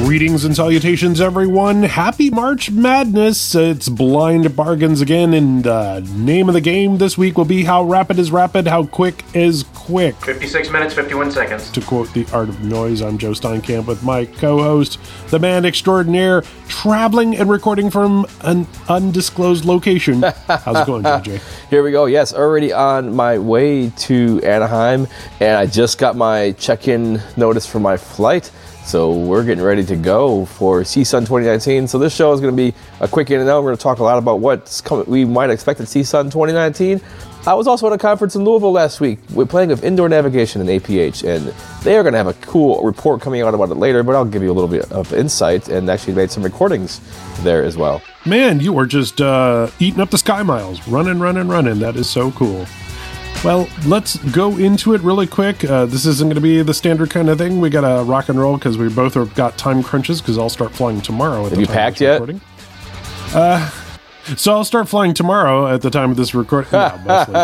Greetings and salutations, everyone. Happy March Madness. It's Blind Bargains again, and the name of the game this week will be How Rapid is Rapid, How Quick is Quick. 56 minutes, 51 seconds. To quote The Art of Noise, I'm Joe Steinkamp with my co-host, the man extraordinaire, traveling and recording from an undisclosed location. How's it going, JJ? Here we go. Yes, already on my way to Anaheim, and I just got my check-in notice for my flight. So we're getting ready to go for CSUN 2019. So this show is going to be a quick in and out. We're going to talk a lot about what's coming. We might expect at CSUN 2019. I was also at a conference in Louisville last week. We're playing with indoor navigation and APH, and they are going to have a cool report coming out about it later, but I'll give you a little bit of insight and actually made some recordings there as well. Man, you are just eating up the Sky Miles. Running. That is so cool. Well, let's go into it really quick. This isn't going to be the standard kind of thing. We got to rock and roll because we both have got time crunches because I'll start flying tomorrow. Have you packed yet? So I'll start flying tomorrow at the time of this recording. No,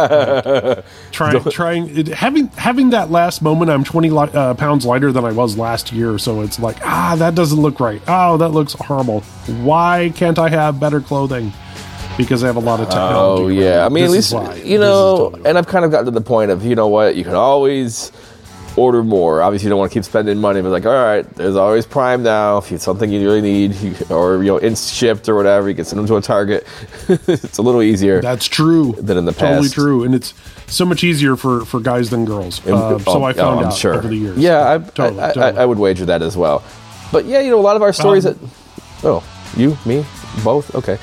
mostly. Having that last moment, I'm 20 pounds lighter than I was last year. So it's like, that doesn't look right. Oh, that looks horrible. Why can't I have better clothing? Because I have a lot of technology. Oh, yeah. I mean, at least, and I've kind of gotten to the point of, you know what, you can always order more. Obviously, you don't want to keep spending money, but like, all right, there's always Prime now. If it's something you really need, or, shipped or whatever, you can send them to a Target. It's a little easier. That's true. Than in the past. Totally true. And it's so much easier for guys than girls. So I found out over the years. Yeah, totally. I would wager that as well. But yeah, a lot of our stories you, me, both? Okay.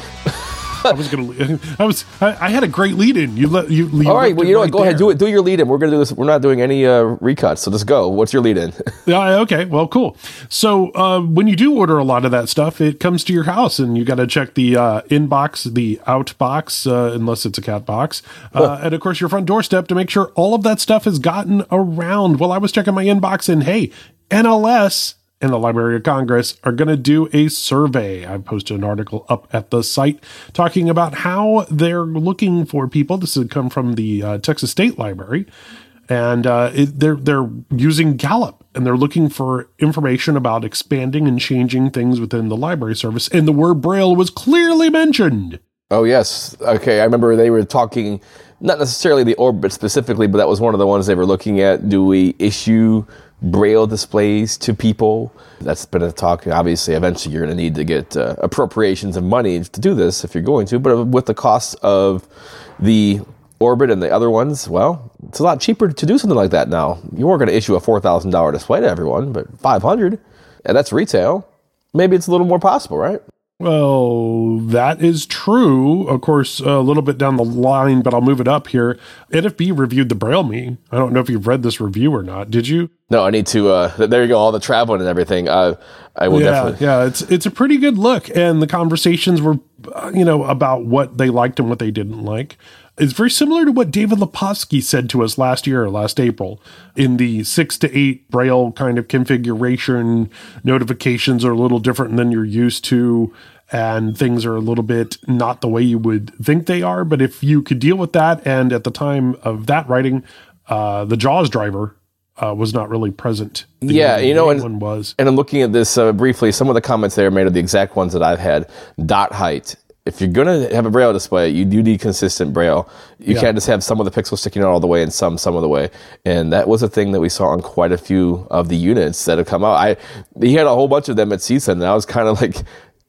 I had a great lead in. You all right, well, go ahead, do your lead in. We're going to do this. We're not doing any recuts, so just go. What's your lead in? Yeah, okay, well, cool. So when you do order a lot of that stuff, it comes to your house, and you got to check the inbox, the outbox, unless it's a cat box, and of course your front doorstep to make sure all of that stuff has gotten around. Well, I was checking my inbox, and hey, NLS and the Library of Congress are going to do a survey. I posted an article up at the site talking about how they're looking for people. This has come from the Texas State Library, and they're using Gallup, and they're looking for information about expanding and changing things within the library service. And the word Braille was clearly mentioned. Oh, yes. Okay, I remember they were talking, not necessarily the Orbit specifically, but that was one of the ones they were looking at. Do we issue Braille displays to people? That's been a talk. Obviously, eventually you're going to need to get appropriations of money to do this if you're going to. But with the cost of the Orbit and the other ones, well, it's a lot cheaper to do something like that now. You weren't going to issue a $4,000 display to everyone, but $500, and that's retail. Maybe it's a little more possible, right? Well, that is true. Of course, a little bit down the line, but I'll move it up here. NFB reviewed the Braille Me. I don't know if you've read this review or not. Did you? No, I need to. There you go. All the traveling and everything. I will definitely. Yeah, it's a pretty good look. And the conversations were, about what they liked and what they didn't like. It's very similar to what David Lepofsky said to us last April, in the 6 to 8 Braille kind of configuration. Notifications are a little different than you're used to, and things are a little bit not the way you would think they are. But if you could deal with that, and at the time of that writing, the JAWS driver was not really present. One was. And I'm looking at this briefly. Some of the comments there are made of the exact ones that I've had. Dot height. If you're going to have a Braille display, you do need consistent Braille. You can't just have some of the pixels sticking out all the way and some of the way. And that was a thing that we saw on quite a few of the units that have come out. He had a whole bunch of them at CSUN, and I was kind of like,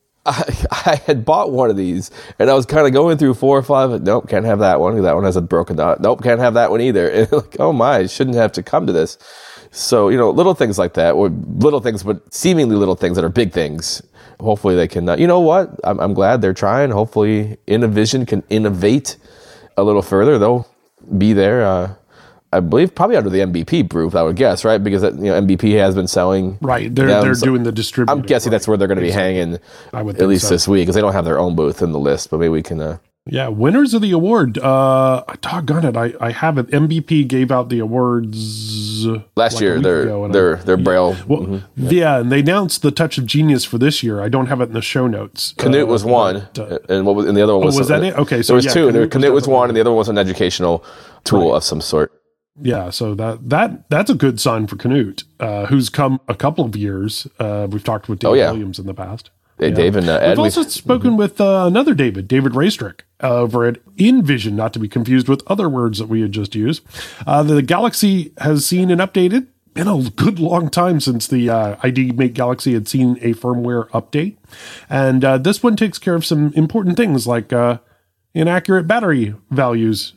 I had bought one of these, and I was kind of going through 4 or 5. Nope, can't have that one. That one has a broken dot. Nope, can't have that one either. And like, oh my, I shouldn't have to come to this. So, little things like that, or little things, but seemingly little things that are big things. Hopefully they can, you know what? I'm glad they're trying. Hopefully Innovision can innovate a little further. They'll be there, I believe, probably under the MVP group, I would guess, right? Because MVP has been selling. Right, they're doing the distributing. I'm guessing that's where they're going to be hanging, at least this week, because they don't have their own booth in the list, but maybe we can... Yeah, winners of the award. Doggone it, I have it. MVP gave out the awards last year. Their Braille. Well, yeah, and they announced the Touch of Genius for this year. I don't have it in the show notes. Canute was one, and the other one was. Was that it? Okay, so there was two. Canute was one, and the other one was an educational tool of some sort. Yeah, so that's a good sign for Canute, who's come a couple of years. We've talked with Dave Williams in the past. Hey, yeah. Dave and Ed. We've also spoken with another David Raystrick over at InVision, not to be confused with other words that we had just used. The Galaxy has seen an updated. Been a good long time since the ID Mate Galaxy had seen a firmware update. And this one takes care of some important things like inaccurate battery values.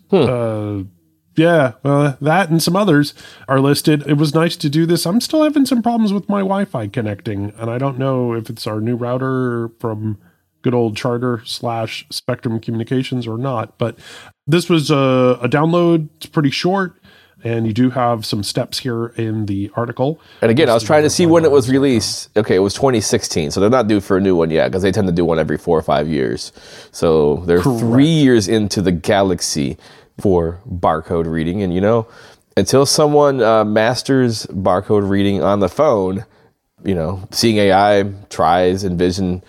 That and some others are listed. It was nice to do this. I'm still having some problems with my Wi-Fi connecting, and I don't know if it's our new router from good old Charter/Spectrum Communications or not. But this was a download. It's pretty short, and you do have some steps here in the article. And again, I was trying to see when it was released. Okay, it was 2016, so they're not due for a new one yet because they tend to do one every 4 or 5 years. So they're 3 years into the Galaxy for barcode reading. And, until someone masters barcode reading on the phone, Seeing AI tries Envision.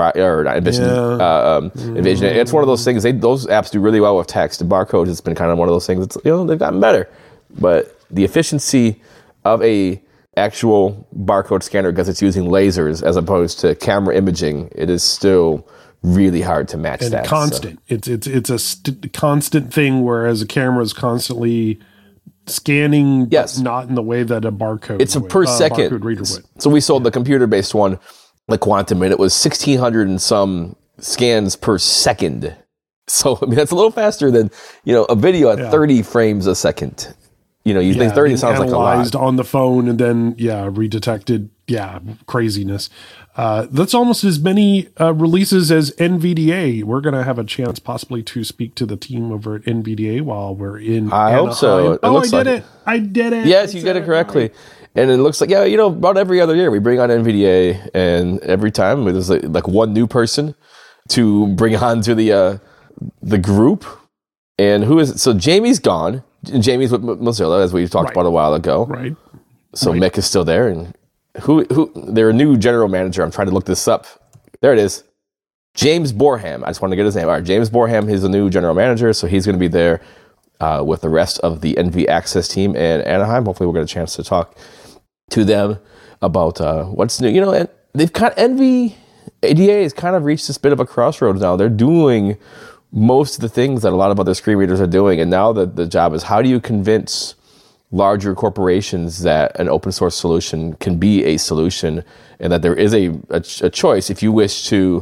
It's one of those things. Those apps do really well with text. And barcode has been kind of one of those things. They've gotten better, but the efficiency of a actual barcode scanner, because it's using lasers as opposed to camera imaging, it is still really hard to match. And that constant. So. It's a constant thing, whereas a camera is constantly scanning, yes, not in the way that a barcode. It's a per second barcode reader would. So we sold the computer-based one, the Quantum, and it was 1,600 and some scans per second. So that's a little faster than a video at 30 frames a second. You think 30 sounds like a lot. Analyzed on the phone and then redetected. Yeah, craziness. That's almost as many releases as NVDA. We're going to have a chance possibly to speak to the team over at NVDA while we're in I Anaheim. Hope so. I did it. Yes, you did it correctly. And it looks like, about every other year we bring on NVDA, and every time there's like one new person to bring on to the group. And who is it? So Jamie's gone. Jamie's with Mozilla, as we talked about a while ago. Right. So Mick is still there, and who their new general manager. I'm trying to look this up. There it is. James Borham. I just want to get his name. All right, James Borham is the new general manager, so he's going to be there with the rest of the NV Access team in Anaheim. Hopefully, we'll get a chance to talk to them about what's new. And they've NV ADA has kind of reached this bit of a crossroads now. They're doing most of the things that a lot of other screen readers are doing, and now the job is, how do you convince larger corporations that an open source solution can be a solution, and that there is a choice if you wish to,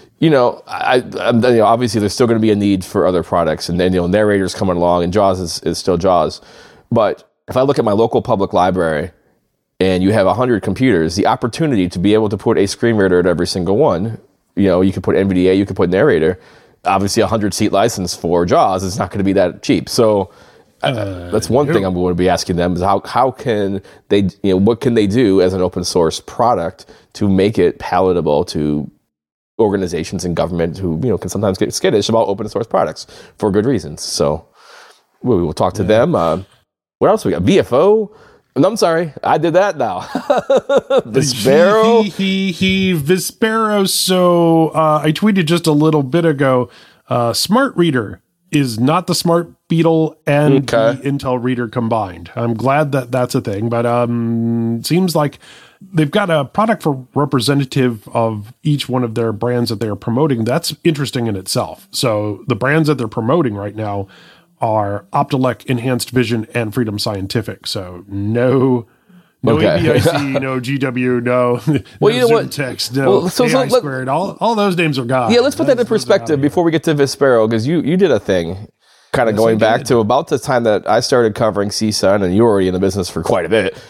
obviously there's still going to be a need for other products, and then narrators coming along, and JAWS is still JAWS. But if I look at my local public library and you have 100 computers, the opportunity to be able to put a screen reader at every single one, you could put NVDA, you could put narrator. Obviously, 100-seat license for JAWS is not going to be that cheap. So that's one thing I'm going to be asking them is how can they, what can they do as an open source product to make it palatable to organizations and government who can sometimes get skittish about open source products for good reasons. So we will talk to them. What else we got? VFO. No, I'm sorry. I did that now. Vispero. Vispero. So I tweeted just a little bit ago, Smart Reader is not the Smart Beetle and the Intel Reader combined. I'm glad that that's a thing, but seems like they've got a product for representative of each one of their brands that they're promoting. That's interesting in itself. So the brands that they're promoting right now are Optelec, Enhanced Vision, and Freedom Scientific. So no ABIC, no GW, no, well, no Zoomtext, no AI Squared. All those names are gone. Yeah, let's put that in perspective before we get to Vispero, because you did a thing kind of going back to about the time that I started covering CSUN, and you were already in the business for quite a bit.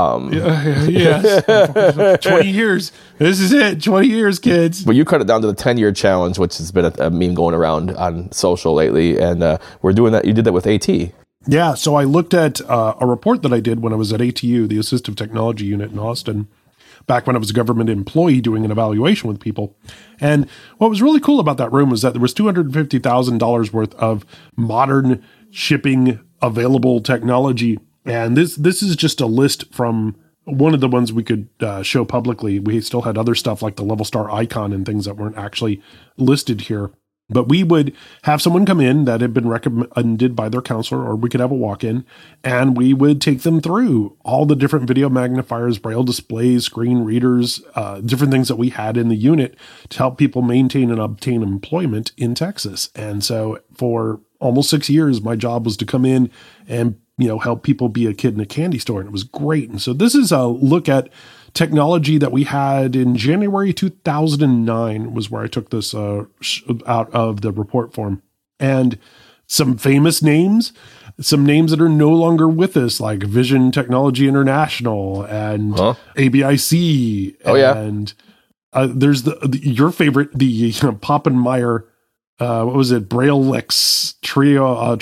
Yes, 20 years. This is it. 20 years, kids. But you cut it down to the 10-year challenge, which has been a meme going around on social lately, and we're doing that. You did that with AT. Yeah, so I looked at a report that I did when I was at ATU, the Assistive Technology Unit in Austin, back when I was a government employee doing an evaluation with people. And what was really cool about that room was that there was $250,000 worth of modern shipping available technology. And this is just a list from one of the ones we could show publicly. We still had other stuff like the Level Star icon and things that weren't actually listed here. But we would have someone come in that had been recommended by their counselor, or we could have a walk-in, and we would take them through all the different video magnifiers, braille displays, screen readers, different things that we had in the unit to help people maintain and obtain employment in Texas. And so for almost 6 years, my job was to come in and, help people be a kid in a candy store. And it was great. And so this is a look at technology that we had in January 2009 was where I took this out of the report form. And some famous names, some names that are no longer with us, like Vision Technology International and ABIC. Oh, yeah. And there's your favorite, the Poppenmeyer, what was it? Braille-Lex Trio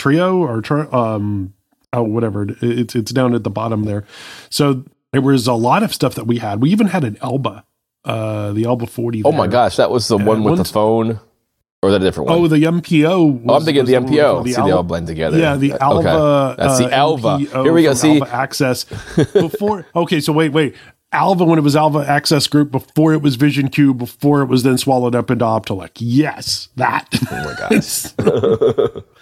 or whatever. It's down at the bottom there. So there was a lot of stuff that we had. We even had an Alba, the Alba 40. Oh my gosh, that was the one with the phone, or is that a different one? Oh, the MPO. I'm thinking of the MPO. See, they all blend together. Yeah, the Alva. Okay. That's the Alva. MPO. Here we go. See, Alva Access. Before. Okay, so wait. Alva, when it was Alva Access Group, before it was Vision Q, before it was then swallowed up into Optelec. Yes, that. Oh my gosh.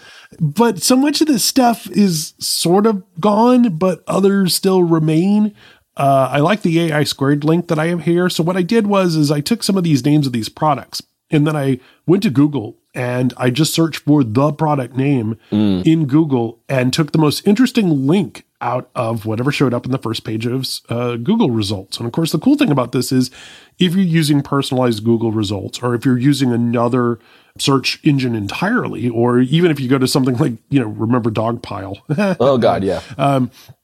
But so much of this stuff is sort of gone, but others still remain. I like the AI squared link that I have here. So what I did was I took some of these names of these products, and then I went to Google and I just searched for the product name in Google and took the most interesting link out of whatever showed up in the first page of Google results. And of course, the cool thing about this is if you're using personalized Google results, or if you're using another search engine entirely, or even if you go to something like, remember Dogpile. Oh God, yeah.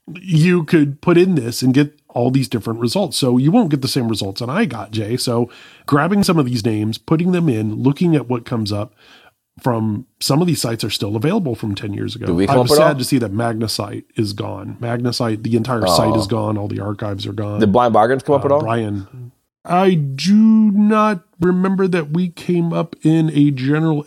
You could put in this and get all these different results. So you won't get the same results that I got, Jay. So grabbing some of these names, putting them in, looking at what comes up from some of these sites are still available from 10 years ago. I was sad to see that Magnasite is gone. Magnasite, the entire site is gone. All the archives are gone. Did Blind Bargains come up at all? Brian, I do not remember that we came up in a general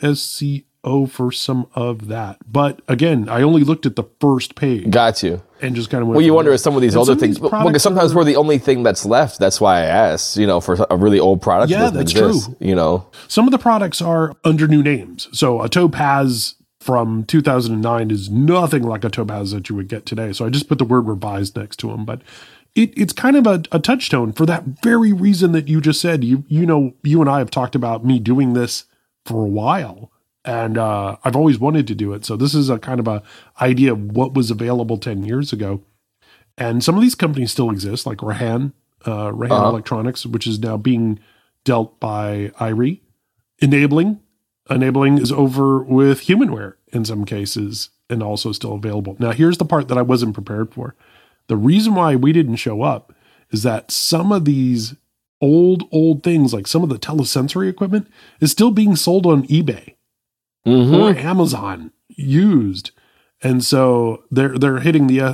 SCO for some of that. But again, I only looked at the first page. Got you. And just kind of went. Well, you wonder if some of these older things, because sometimes we're the only thing that's left. That's why I asked, for a really old product. Yeah, that's true. Some of the products are under new names. So a Topaz from 2009 is nothing like a Topaz that you would get today. So I just put the word revised next to them. But it's kind of a touchstone for that very reason that you just said. You and I have talked about me doing this for a while. And I've always wanted to do it. So this is a kind of a idea of what was available 10 years ago. And some of these companies still exist, like Rahan Electronics, which is now being dealt by Irie. Enabling is over with Humanware in some cases and also still available. Now, here's the part that I wasn't prepared for. The reason why we didn't show up is that some of these old things, like some of the telesensory equipment, is still being sold on eBay. Or Amazon used, and so they're hitting the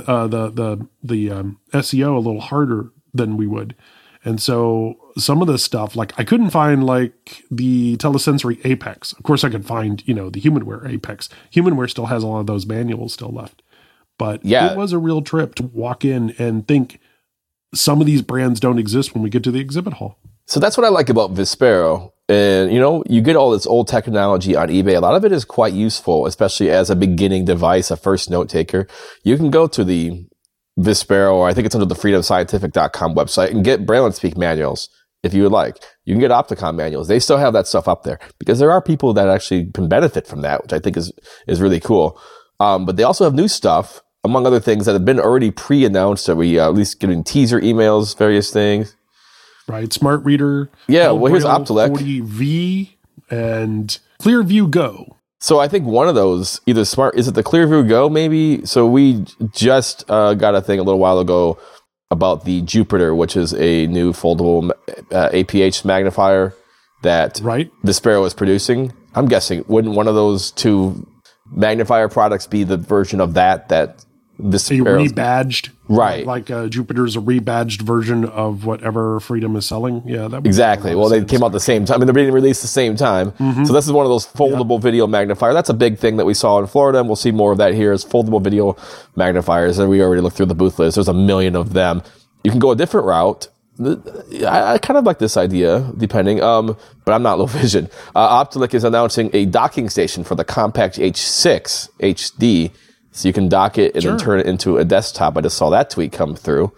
SEO a little harder than we would, and so some of this stuff, like I couldn't find like the telesensory Apex. Of course, I could find the Humanware Apex. Humanware still has a lot of those manuals still left, but it was a real trip to walk in and think some of these brands don't exist when we get to the exhibit hall. So that's what I like about Vispero. And, you get all this old technology on eBay. A lot of it is quite useful, especially as a beginning device, a first note taker. You can go to the Vispero, or I think it's under the freedomscientific.com website, and get Braille and Speak manuals if you would like. You can get Opticon manuals. They still have that stuff up there because there are people that actually can benefit from that, which I think is really cool. But they also have new stuff, among other things, that have been already pre-announced. That we at least getting teaser emails, various things. Right, Smart Reader. Yeah, well, here's Optelec 40V and Clearview Go. So I think one of those, either is it the Clearview Go maybe? So we just got a thing a little while ago about the Jupiter, which is a new foldable APH magnifier that Vispero is producing. I'm guessing, wouldn't one of those two magnifier products be the version of that Vispero rebadged, right? Like Jupiter's a rebadged version of whatever Freedom is selling. Yeah, that exactly. Well, they came out at the same time. I mean, they're being released at the same time. Mm-hmm. So this is one of those foldable video magnifier. That's a big thing that we saw in Florida, and we'll see more of that here. Is foldable video magnifiers, and we already looked through the booth list. There's a million of them. You can go a different route I kind of like this idea, depending, but I'm not low vision. Optelec is announcing a docking station for the Compact H6 HD, so you can dock it and then turn it into a desktop. I just saw that tweet come through.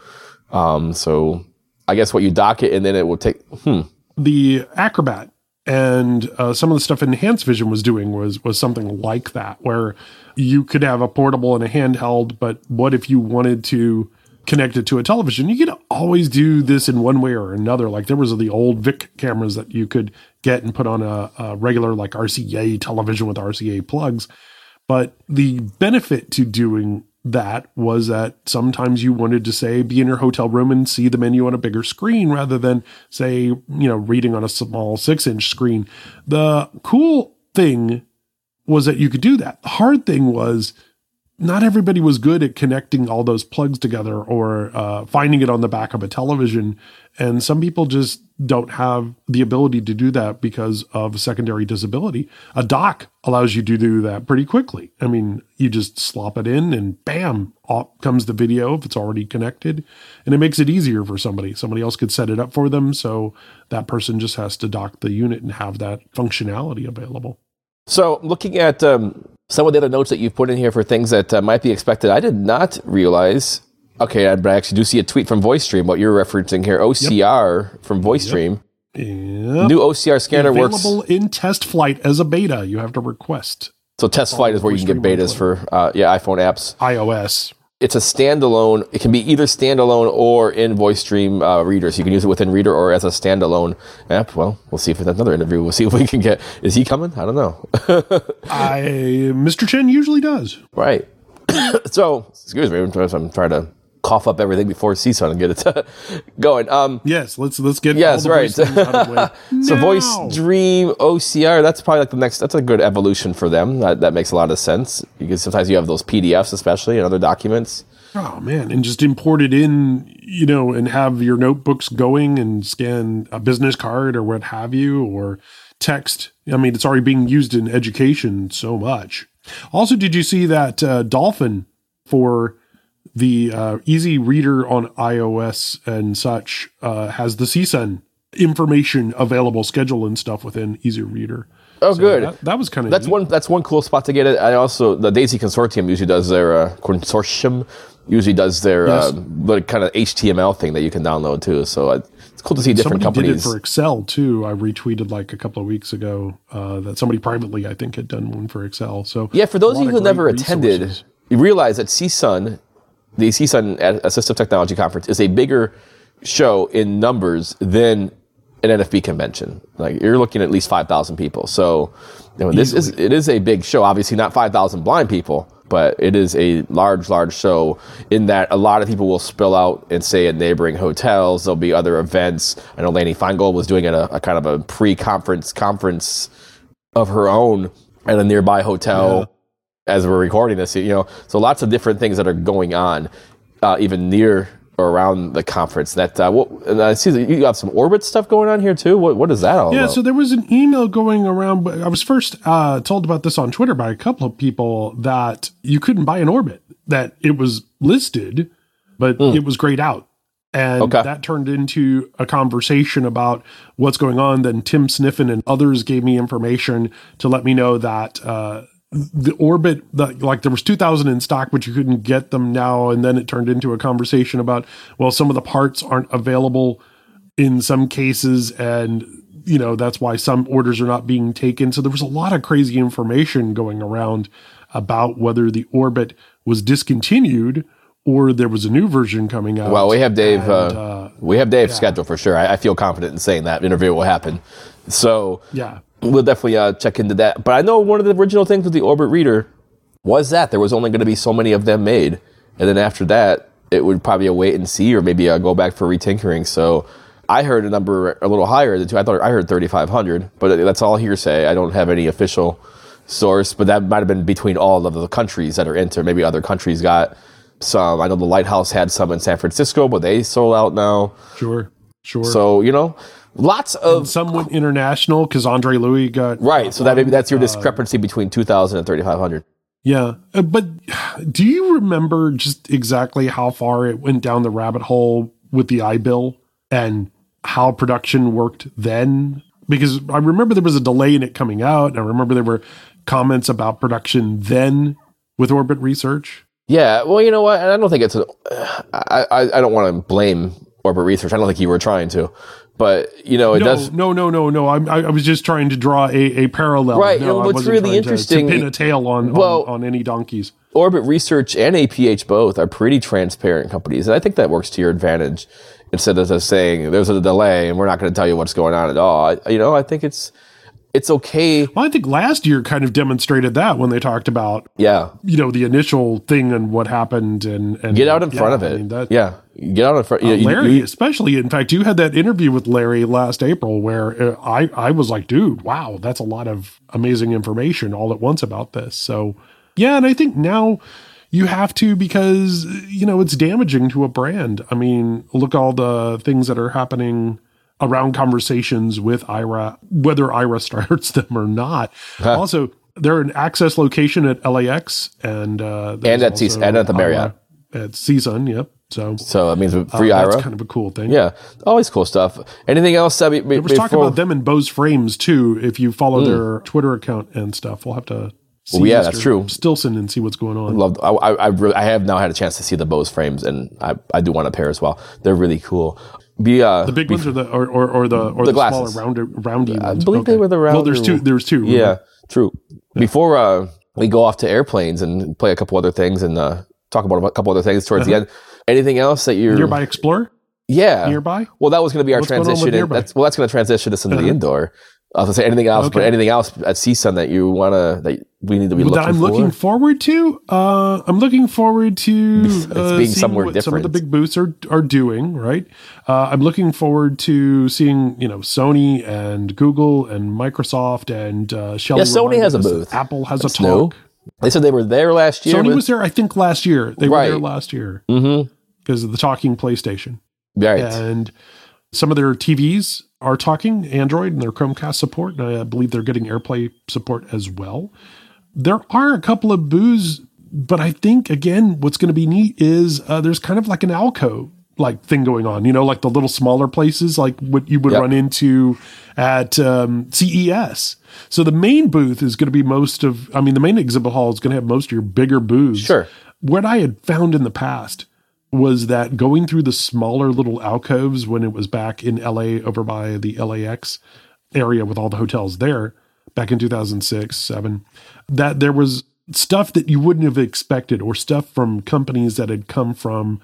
So I guess what you dock it and then it will take. The Acrobat and some of the stuff Enhanced Vision was doing was something like that, where you could have a portable and a handheld, but what if you wanted to connect it to a television? You could always do this in one way or another. Like there was the old Vic cameras that you could get and put on a regular like RCA television with RCA plugs. But the benefit to doing that was that sometimes you wanted to, say, be in your hotel room and see the menu on a bigger screen rather than, say, reading on a small 6-inch screen. The cool thing was that you could do that. The hard thing was not everybody was good at connecting all those plugs together or finding it on the back of a television. And some people just don't have the ability to do that because of secondary disability. A dock allows you to do that pretty quickly. I mean, you just slop it in and bam, off comes the video if it's already connected. And it makes it easier for somebody. Somebody else could set it up for them. So that person just has to dock the unit and have that functionality available. So looking at some of the other notes that you've put in here for things that might be expected, I did not realize. Okay, but I actually do see a tweet from VoiceStream, what you're referencing here, OCR from VoiceStream. Yep. New OCR scanner available in test flight as a beta. You have to request. So test flight is where you can get betas for iPhone apps. iOS. It's a standalone. It can be either standalone or in VoiceStream Reader. So you can use it within Reader or as a standalone app. Well, we'll see if it's another interview. We'll see if we can get. Is he coming? I don't know. Mr. Chen usually does. Right. So, excuse me. I'm trying to cough up everything before CSUN and get it going. Yes, let's get yes, all the right. voice things out of the way. So now. VoiceStream OCR, that's probably like the next. That's a good evolution for them. That makes a lot of sense because sometimes you have those PDFs, especially and other documents. Oh man, and just import it in, and have your notebooks going and scan a business card or what have you, or text. I mean, it's already being used in education so much. Also, did you see that Dolphin for the Easy Reader on iOS and such has the CSUN information available, schedule and stuff within Easy Reader. Oh, so good. That was kind of neat. That's one cool spot to get it. I also the Daisy Consortium usually does their kind of HTML thing that you can download too. So it's cool to see different companies. Somebody did it for Excel too. I retweeted like a couple of weeks ago that somebody privately, I think, had done one for Excel. So yeah, for those of you who never attended, you realize that CSUN, the CSUN Assistive Technology Conference, is a bigger show in numbers than an NFB convention. Like you're looking at least 5,000 people. So it is a big show. Obviously not 5,000 blind people, but it is a large show in that a lot of people will spill out and stay at neighboring hotels. There'll be other events. I know Lanny Feingold was doing a kind of a pre-conference of her own at a nearby hotel as we're recording this. So lots of different things that are going on, even near or around the conference. That and I see that you have some Orbit stuff going on here too. What is that all about? Yeah, so there was an email going around. I was first told about this on Twitter by a couple of people that you couldn't buy an Orbit, that it was listed, but it was grayed out. And that turned into a conversation about what's going on. Then Tim Sniffen and others gave me information to let me know that the Orbit, there was 2,000 in stock, but you couldn't get them now. And then it turned into a conversation about, well, some of the parts aren't available in some cases. And, that's why some orders are not being taken. So there was a lot of crazy information going around about whether the Orbit was discontinued or there was a new version coming out. Well, we have Dave. Scheduled for sure. I feel confident in saying that interview will happen. So yeah. We'll definitely check into that. But I know one of the original things with the Orbit Reader was that there was only going to be so many of them made. And then after that, it would probably a wait and see or maybe go back for retinkering. So I heard a number a little higher than I heard 3,500, but that's all hearsay. I don't have any official source, but that might have been between all of the countries that are into. Maybe other countries got some. I know the Lighthouse had some in San Francisco, but they sold out now. Sure. So, lots of... And some went international because Andre Louis got... Right, so that maybe that's your discrepancy between 2,000 and 3,500. Yeah, but do you remember just exactly how far it went down the rabbit hole with the iBill and how production worked then? Because I remember there was a delay in it coming out, and I remember there were comments about production then with Orbit Research. Yeah, well, you know what? And I don't think it's I don't want to blame Orbit Research. I don't think you were trying to. But, it does... No. I was just trying to draw a parallel. Right. No, and what's really interesting... To pin a tail on any donkeys. Orbit Research and APH both are pretty transparent companies. And I think that works to your advantage. Instead of just saying, there's a delay and we're not going to tell you what's going on at all. I think it's okay. Well, I think last year kind of demonstrated that when they talked about, the initial thing and what happened and get out in front of it. Get out in front. Larry, especially. In fact, you had that interview with Larry last April where I was like, dude, wow, that's a lot of amazing information all at once about this. So, yeah, and I think now you have to, because, it's damaging to a brand. I mean, look all the things that are happening around conversations with Aira, whether Aira starts them or not. Also, they're an access location at LAX and at the Marriott. At CSUN, yep. So that means free Aira. That's kind of a cool thing. Yeah, always cool stuff. Anything else? There was talk about them and Bose Frames too. If you follow their Twitter account and stuff, we'll have to see that's true. Stilson and see what's going on. I have now had a chance to see the Bose Frames, and I do want a pair as well. They're really cool. The big ones or the smaller roundy ones? I believe they were the round. Well, there's two. Yeah, true. Yeah. Before we go off to airplanes and play a couple other things and talk about a couple other things towards the end. Anything else that you're... Nearby Explorer? Yeah. Nearby? Well, that was going to be our transition. That's going to transition us into the indoor. I was going to say anything else, but anything else at CSUN that you want that we need to be looking for? I'm looking forward to? I'm looking forward to being somewhere different. Some of the big booths are doing, right? I'm looking forward to seeing, Sony and Google and Microsoft and Shelly. Yeah, Sony has a booth. Apple has a talk. They said they were there last year. Sony was there, I think, last year. They were there last year because of the talking PlayStation. Right. And some of their TVs are talking Android and their Chromecast support, and I believe they're getting AirPlay support as well. There are a couple of booths, but I think, again, what's going to be neat is there's kind of like an alcove like thing going on, like the little smaller places, like what you would run into at CES. So the main booth is going to be the main exhibit hall is going to have most of your bigger booths. Sure. What I had found in the past was that going through the smaller little alcoves when it was back in LA over by the LAX area with all the hotels there back in 2006, 2007, that there was stuff that you wouldn't have expected or stuff from companies that had come from,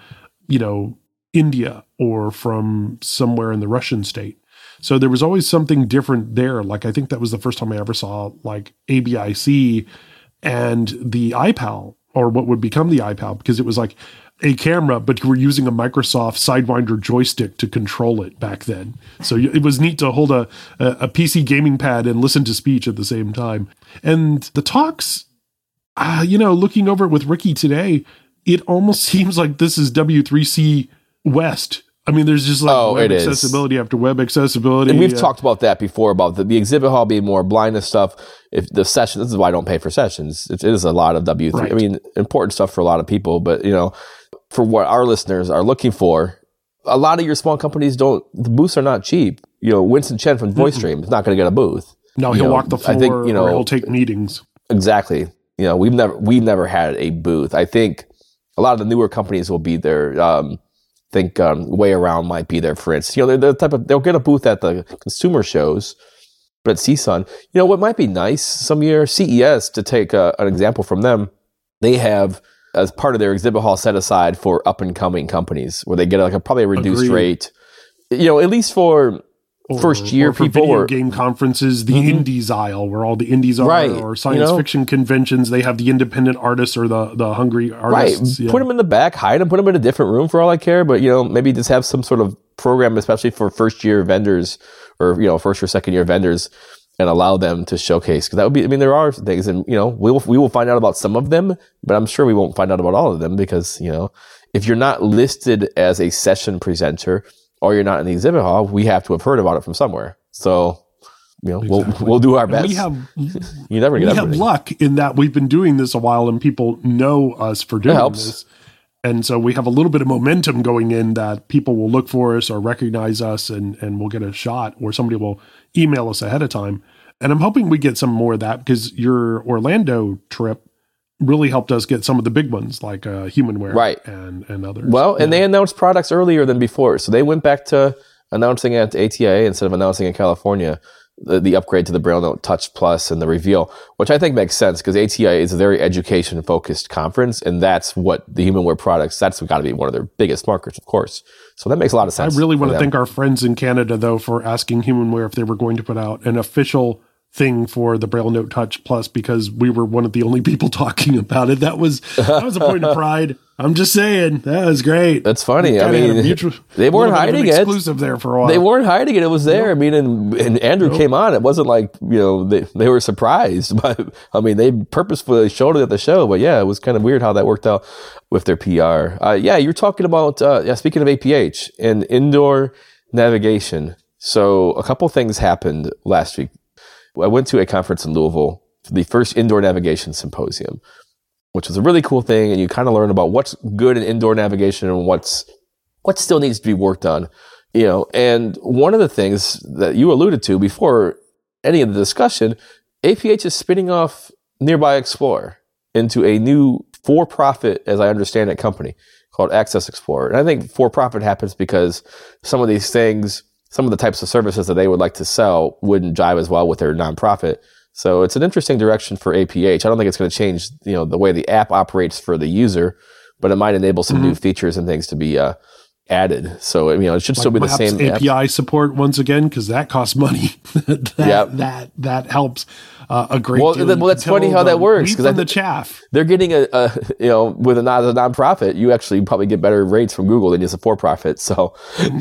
India or from somewhere in the Russian state. So there was always something different there. Like, I think that was the first time I ever saw like ABIC and the iPal, or what would become the iPal, because it was like a camera, but you were using a Microsoft Sidewinder joystick to control it back then. So it was neat to hold a PC gaming pad and listen to speech at the same time. And the talks, looking over it with Ricky today, it almost seems like this is W3C West. I mean, there's just like web accessibility after web accessibility. And we've talked about that before, about the exhibit hall being more blindness stuff. If the session, this is why I don't pay for sessions. It is a lot of W3. Right. I mean, important stuff for a lot of people, but for what our listeners are looking for, a lot of your small companies the booths are not cheap. Winston Chen from VoiceStream is not going to get a booth. No, he'll walk the floor, I think, or he'll take meetings. Exactly. We've never had a booth. I think a lot of the newer companies will be there. Way Around might be there, for instance. They're the type of, they'll get a booth at the consumer shows, but at CSUN, what might be nice some year, CES, to take an example from them, they have, as part of their exhibit hall, set aside for up and coming companies where they get probably a reduced rate, at least for first year people, video game conferences, the indies aisle where all the indies are, or science fiction conventions, they have the independent artists or the hungry artists. Right. Yeah. Put them in the back, hide them, put them in a different room for all I care. But maybe just have some sort of program, especially for first year vendors or first or second year vendors, and allow them to showcase. Because that would be, there are things, and we will find out about some of them, but I'm sure we won't find out about all of them because if you're not listed as a session presenter, or you're not in the exhibit hall, we have to have heard about it from somewhere. So, we'll do our best. We have luck in that we've been doing this a while and people know us for doing this. And so we have a little bit of momentum going in that people will look for us or recognize us and we'll get a shot, or somebody will email us ahead of time. And I'm hoping we get some more of that, because your Orlando trip really helped us get some of the big ones like Humanware, right, and others. Well, and they announced products earlier than before. So they went back to announcing at ATA instead of announcing in California the upgrade to the Braille Note Touch Plus and the Reveal, which I think makes sense because ATA is a very education-focused conference, and that's what the Humanware products, that's got to be one of their biggest markets, of course. So that makes a lot of sense. I really want to thank our friends in Canada, though, for asking Humanware if they were going to put out an official thing for the Braille Note Touch Plus, because we were one of the only people talking about it. That was a point of pride. I'm just saying, that was great. That's funny. I mean, they weren't hiding it. Exclusive there for a while. They weren't hiding it. It was there. Nope. I mean, and Andrew came on. It wasn't like, they were surprised. But I mean, they purposefully showed it at the show. But yeah, it was kind of weird how that worked out with their PR. You're talking about, speaking of APH and indoor navigation. So a couple things happened last week. I went to a conference in Louisville, the first indoor navigation symposium, which was a really cool thing. And you kind of learn about what's good in indoor navigation and what still needs to be worked on, and one of the things that you alluded to before any of the discussion, APH is spinning off Nearby Explorer into a new for-profit, as I understand it, company called Access Explorer. And I think for-profit happens because some of these things, some of the types of services that they would like to sell wouldn't jive as well with their nonprofit. So it's an interesting direction for APH. I don't think it's going to change, the way the app operates for the user, but it might enable some new features and things to be added. So, it should still be the same API support once again, because that costs money. that helps a great deal. Well, that's funny how that works. Because the chaff. They're getting with a nonprofit, you actually probably get better rates from Google than just a for-profit. So,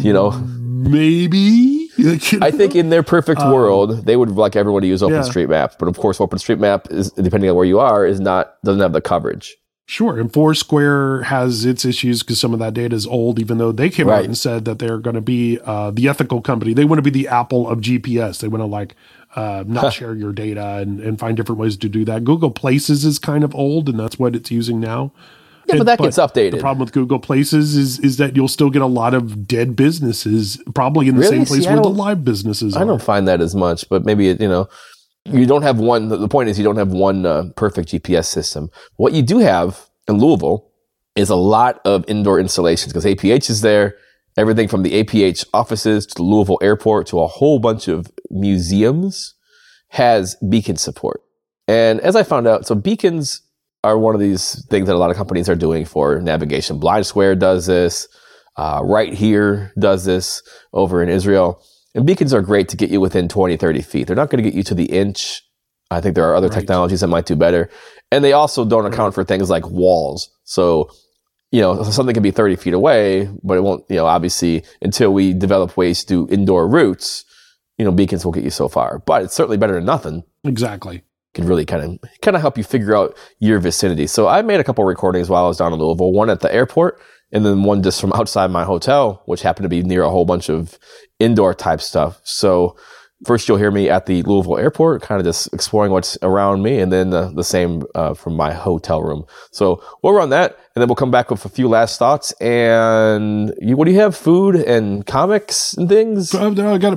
maybe. I think in their perfect world, they would like everyone to use OpenStreetMap. But of course, OpenStreetMap is, depending on where you are, doesn't have the coverage. Sure. And Foursquare has its issues because some of that data is old, even though they came out and said that they're going to be the ethical company. They want to be the Apple of GPS. They want to not share your data and find different ways to do that. Google Places is kind of old, and that's what it's using now. Yeah, but that gets updated. The problem with Google Places is that you'll still get a lot of dead businesses, probably in the same place where the live businesses are. I don't find that as much, but maybe, you don't have one. The point is you don't have one perfect GPS system. What you do have in Louisville is a lot of indoor installations because APH is there. Everything from the APH offices to the Louisville airport to a whole bunch of museums has beacon support. And as I found out, so beacons are one of these things that a lot of companies are doing for navigation. Blind Square does this. Right Here does this over in Israel. And beacons are great to get you within 20, 30 feet. They're not going to get you to the inch. I think there are other technologies that might do better. And they also don't account for things like walls. So, something can be 30 feet away, but it won't, obviously, until we develop ways to do indoor routes, beacons will get you so far. But it's certainly better than nothing. Exactly. Can really kind of help you figure out your vicinity. So I made a couple recordings while I was down in Louisville, one at the airport and then one just from outside my hotel, which happened to be near a whole bunch of indoor type stuff. So first you'll hear me at the Louisville airport, kind of just exploring what's around me, and then the same from my hotel room. So we'll run that, and then we'll come back with a few last thoughts. And what do you have? Food and comics and things? I got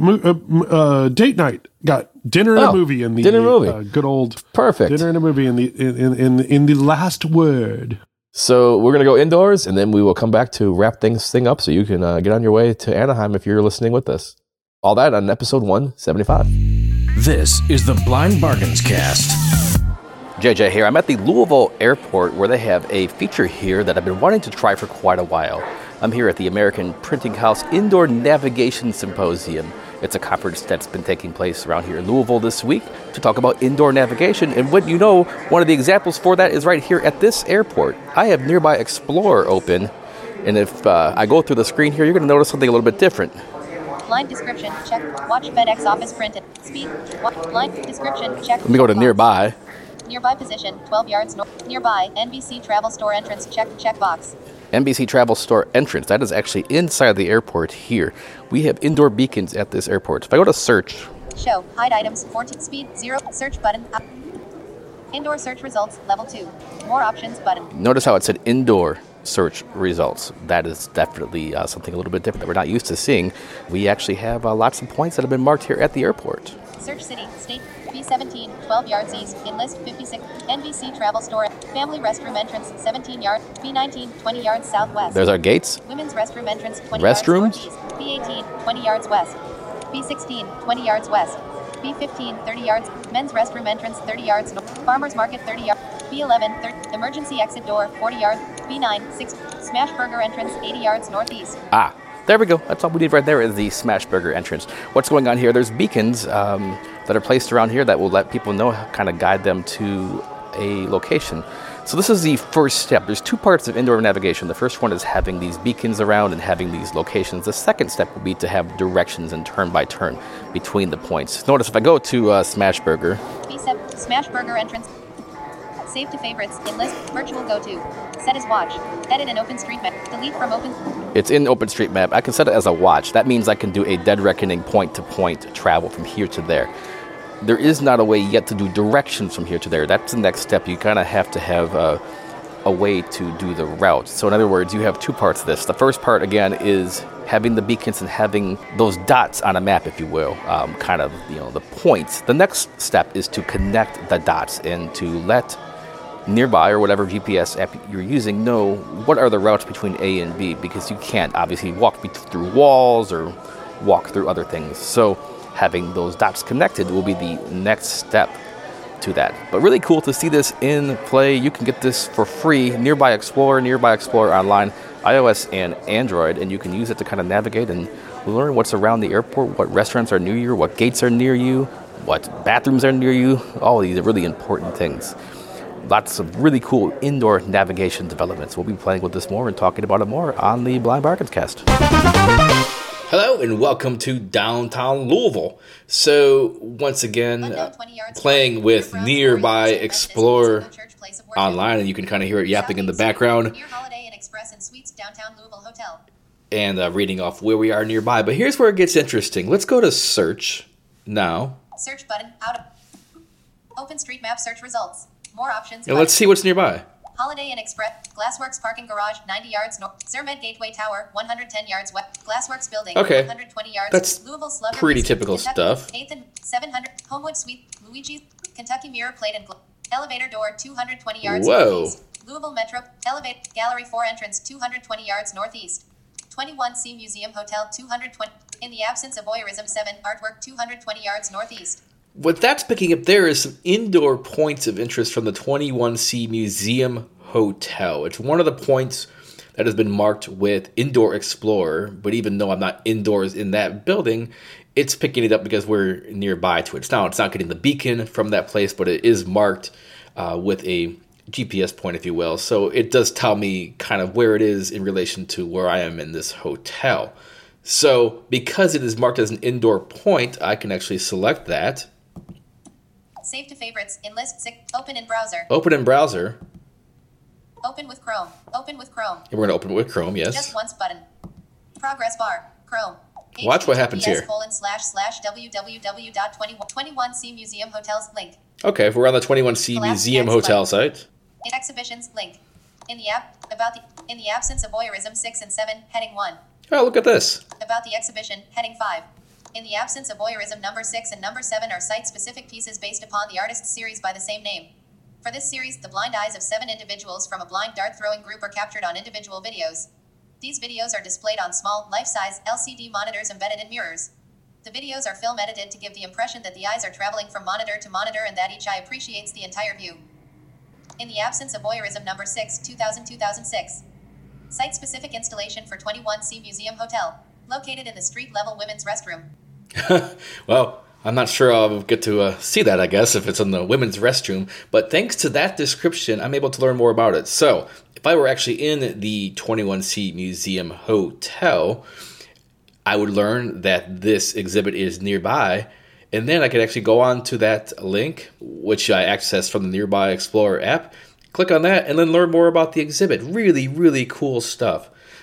a date night. Got dinner and a movie in the dinner movie. Good old perfect dinner and a movie in the last word. So we're gonna go indoors, and then we will come back to wrap things up, so you can get on your way to Anaheim if you're listening with us. All that on episode 175. This is the Blind Bargains Cast. JJ here. I'm at the Louisville airport where they have a feature here that I've been wanting to try for quite a while. I'm here at the American Printing House Indoor Navigation Symposium. It's a conference that's been taking place around here in Louisville this week to talk about indoor navigation. And what one of the examples for that is right here at this airport. I have Nearby Explorer open. And if I go through the screen here, you're going to notice something a little bit different. Line description, check. Watch FedEx office printed. Speed. Line description, check. Let me go to nearby. Nearby position, 12 yards north. Nearby, NBC Travel Store entrance, check box. NBC Travel Store entrance. That is actually inside the airport here. We have indoor beacons at this airport. If I go to search. Show, hide items, 14, speed, 0, search button. Indoor search results, level 2. More options button. Notice how it said indoor. search results. That is definitely something a little bit different that we're not used to seeing. We actually have lots of points that have been marked here at the airport. Search city, state, B17, 12 yards east, Enlist 56, NBC Travel Store, family restroom entrance, 17 yards, B19, 20 yards southwest. There's our gates. Women's restroom entrance, 20 Restrooms? yards northeast, B18, 20 yards west, B16, 20 yards west, B15, 30 yards, men's restroom entrance, 30 yards north, farmer's market, 30 yards, B11, 30, emergency exit door, 40 yards, B9, 6, Smash Burger entrance, 80 yards northeast. There we go. That's all we need right there is the Smash Burger entrance. What's going on here? There's beacons that are placed around here that will let people know, kind of guide them to a location. So this is the first step. There's two parts of indoor navigation. The first one is having these beacons around and having these locations. The second step will be to have directions and turn by turn between the points. Notice if I go to Smash Burger. B7, Smash Burger entrance. Save to favorites, enlist, virtual go-to. Set as watch. Edit in OpenStreetMap. Delete from Open. It's in OpenStreetMap. I can set it as a watch. That means I can do a dead reckoning point-to-point travel from here to there. There is not a way yet to do directions from here to there. That's the next step. You kind of have to have a way to do the route. So in other words, you have two parts of this. The first part, again, is having the beacons and having those dots on a map, if you will, kind of, the points. The next step is to connect the dots and to let nearby or whatever GPS app you're using know what are the routes between A and B, because you can't obviously walk through walls or walk through other things. So having those dots connected will be the next step to that. But really cool to see this in play. You can get this for free, Nearby Explorer online, iOS and Android, and you can use it to kind of navigate and learn what's around the airport, what restaurants are near you, what gates are near you, what bathrooms are near you. All these are really important things. Lots of really cool indoor navigation developments. We'll be playing with this more and talking about it more on the Blind Bargains cast. Hello and welcome to downtown Louisville. So once again, playing with Nearby Explorer online, and you can kind of hear it yapping in the background. And reading off where we are nearby. But here's where it gets interesting. Let's go to search now. Search button out of OpenStreetMap search results. More options. And let's see what's nearby. Holiday Inn Express, Glassworks Parking Garage, 90 yards north. Zermed Gateway Tower, 110 yards west. Glassworks Building, okay. 120 yards. That's Louisville Slugger, pretty typical Kentucky, stuff. 8th and 700. Homewood Suite, Luigi, Kentucky Mirror Plate and Elevator Door, 220 yards northeast. Louisville Metro, Elevate, Gallery 4 entrance, 220 yards northeast. 21C Museum Hotel, 220. In the absence of voyeurism, 7 artwork, 220 yards northeast. What that's picking up there is some indoor points of interest from the 21C Museum Hotel. It's one of the points that has been marked with Indoor Explorer, but even though I'm not indoors in that building, it's picking it up because we're nearby to it. Now, it's not getting the beacon from that place, but it is marked with a GPS point, if you will. So it does tell me kind of where it is in relation to where I am in this hotel. So because it is marked as an indoor point, I can actually select that. Save to favorites, enlist, open in browser. Open in browser. Open with Chrome. Open with Chrome. And we're going to open it with Chrome, yes. Just once button. Progress bar. Chrome. Watch what happens here. www.21C Museum Hotels link. Okay, if we're on the 21C Museum Hotel site. Exhibitions link. In the absence of voyeurism 6 and 7, heading 1. Oh, look at this. About the exhibition, heading 5. In the absence of voyeurism, number 6 and number 7 are site-specific pieces based upon the artist's series by the same name. For this series, the blind eyes of 7 individuals from a blind dart-throwing group are captured on individual videos. These videos are displayed on small, life-size, LCD monitors embedded in mirrors. The videos are film edited to give the impression that the eyes are traveling from monitor to monitor and that each eye appreciates the entire view. In the absence of voyeurism, number 6, 2000-2006. Site-specific installation for 21C Museum Hotel, located in the street-level women's restroom. Well, I'm not sure I'll get to see that, I guess, if it's in the women's restroom. But thanks to that description, I'm able to learn more about it. So, if I were actually in the 21C Museum Hotel, I would learn that this exhibit is nearby. And then I could actually go on to that link, which I access from the Nearby Explorer app. Click on that and then learn more about the exhibit. Really, really cool stuff.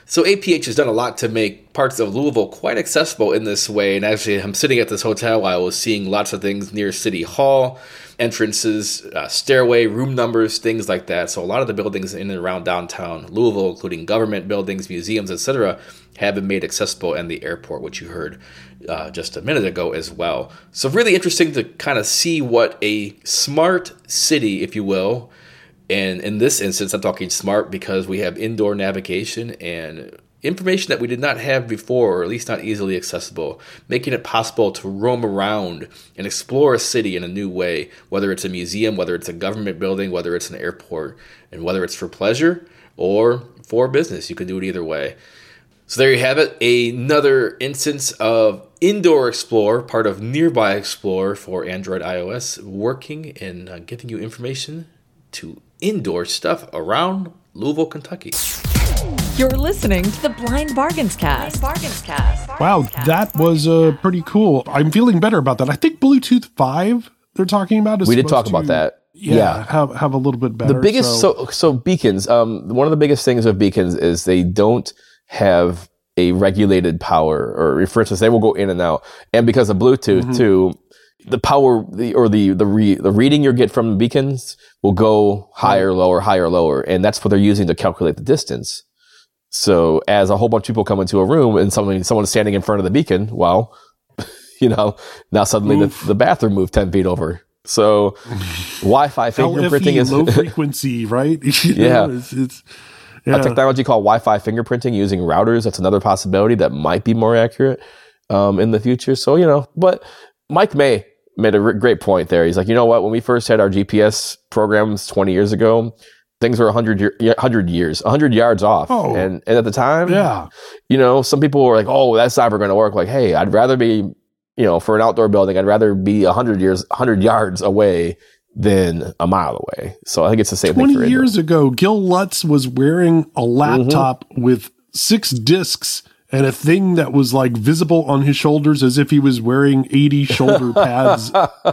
So APH has done a lot to make parts of Louisville quite accessible in this way. And actually, I'm sitting at this hotel. I was seeing lots of things near City Hall, entrances, stairway, room numbers, things like that. So a lot of the buildings in and around downtown Louisville, including government buildings, museums, etc., have been made accessible, and the airport, which you heard just a minute ago as well. So really interesting to kind of see what a smart city, if you will, and in this instance, I'm talking smart because we have indoor navigation and information that we did not have before, or at least not easily accessible, making it possible to roam around and explore a city in a new way, whether it's a museum, whether it's a government building, whether it's an airport, and whether it's for pleasure or for business. You can do it either way. So there you have it, another instance of Indoor Explorer, part of Nearby Explorer for Android iOS, working and giving you information to indoor stuff around Louisville, Kentucky. You're listening to the Blind Bargains Cast. Wow, that was pretty cool. I'm feeling better about that. I think Bluetooth 5 they're talking about is We did talk supposed about to, that. Yeah, have a little bit better. The biggest so beacons. One of the biggest things with beacons is they don't have a regulated power, or for instance, they will go in and out. And because of Bluetooth too, the power the reading you get from beacons will go higher, lower, and that's what they're using to calculate the distance. So as a whole bunch of people come into a room and someone's standing in front of the beacon, well, now suddenly the bathroom moved 10 feet over. So Wi-Fi fingerprinting is low frequency, right? It's a technology called Wi-Fi fingerprinting using routers. That's another possibility that might be more accurate in the future. So, but Mike May made a great point there. He's like, you know what? When we first had our GPS programs 20 years ago, things were 100 yards off. Oh. And at the time, yeah. Some people were like, oh, that's never going to work. Like, hey, I'd rather be, for an outdoor building, I'd rather be 100 yards away than a mile away. So I think it's the same thing for 20 years ago, Gil Lutz was wearing a laptop with 6 discs and a thing that was like visible on his shoulders as if he was wearing 80 shoulder pads,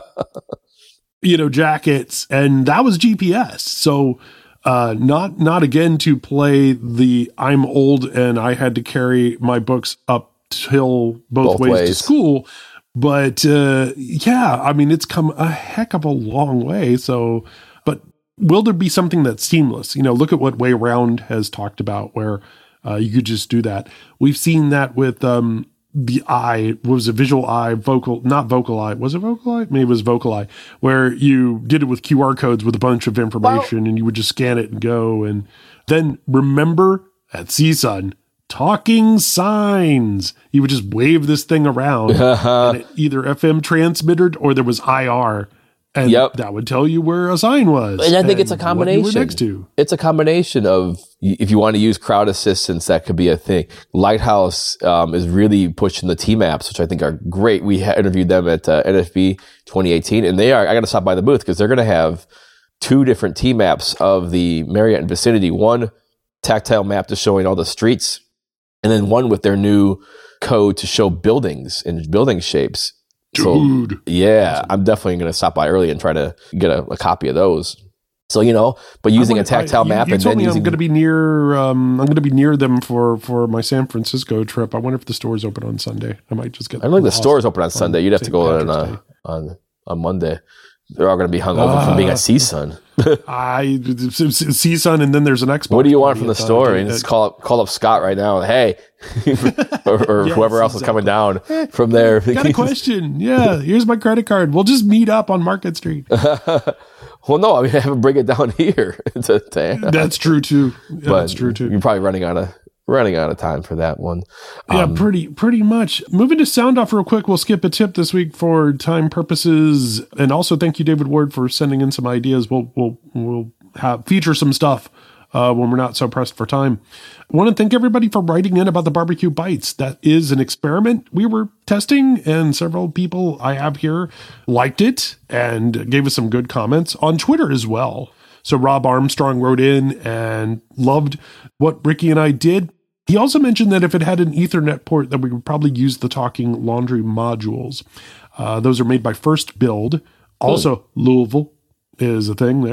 jackets. And that was GPS. So, not again to play the I'm old and I had to carry my books uphill both ways to school. But, it's come a heck of a long way. So, but will there be something that's seamless? Look at what Way Round has talked about where, you could just do that. We've seen that with, the eye, was a visual eye, not vocal eye. Was it vocal eye? Maybe it was vocal eye, where you did it with QR codes with a bunch of information and you would just scan it and go. And then remember at CSUN, talking signs. You would just wave this thing around and it either FM transmitted or there was IR. And that would tell you where a sign was. And I think it's a combination. What you were next to. It's a combination of, if you want to use crowd assistance, that could be a thing. Lighthouse is really pushing the T-Maps, which I think are great. We interviewed them at NFB 2018, and I got to stop by the booth because they're going to have 2 different T-Maps of the Marriott and vicinity. One tactile map to showing all the streets, and then one with their new code to show buildings and building shapes. Dude. So, yeah, I'm definitely going to stop by early and try to get a copy of those. So, but using a tactile map and then using... I'm going to be near them for my San Francisco trip. I wonder if the store's open on Sunday. I might just get... I don't think the store's open on Sunday. You'd have to go on Monday. They're all going to be hung over from being at CSUN. CSUN, and then there's an Xbox. What do you want from the store? And just call up Scott right now. Hey, or whoever else is coming down from there. Got a question? Yeah, here's my credit card. We'll just meet up on Market Street. Well, no, I have to bring it down here. That's true too. That's true too. You're probably running out of time for that one. Yeah, pretty much. Moving to sound off real quick, we'll skip a tip this week for time purposes, and also thank you, David Ward, for sending in some ideas. We'll feature some stuff when we're not so pressed for time. I want to thank everybody for writing in about the barbecue bites. That is an experiment we were testing, and several people I have here liked it and gave us some good comments on Twitter as well. So Rob Armstrong wrote in and loved what Ricky and I did. He also mentioned that if it had an Ethernet port, that we would probably use the talking laundry modules. Those are made by First Build. Also, Louisville is a thing there.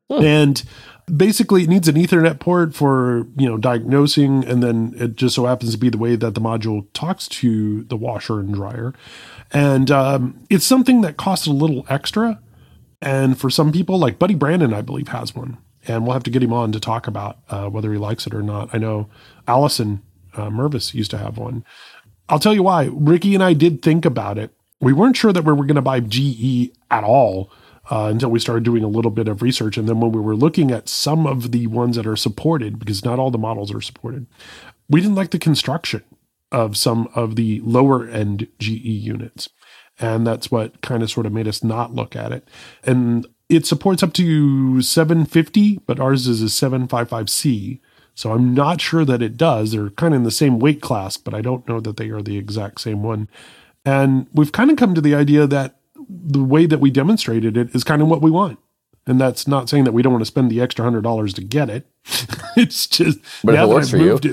And basically, it needs an Ethernet port for, diagnosing, and then it just so happens to be the way that the module talks to the washer and dryer. And it's something that costs a little extra. And for some people, like Buddy Brandon, I believe, has one. And we'll have to get him on to talk about whether he likes it or not. I know Allison Mervis used to have one. I'll tell you why. Ricky and I did think about it. We weren't sure that we were going to buy GE at all until we started doing a little bit of research. And then when we were looking at some of the ones that are supported, because not all the models are supported, we didn't like the construction of some of the lower end GE units. And that's what kind of sort of made us not look at it. And it supports up to 750, but ours is a 755C. So I'm not sure that it does. They're kind of in the same weight class, but I don't know that they are the exact same one. And we've kind of come to the idea that the way that we demonstrated it is kind of what we want. And that's not saying that we don't want to spend the extra $100 to get it. It's just, but now if it that works I've for moved you. it,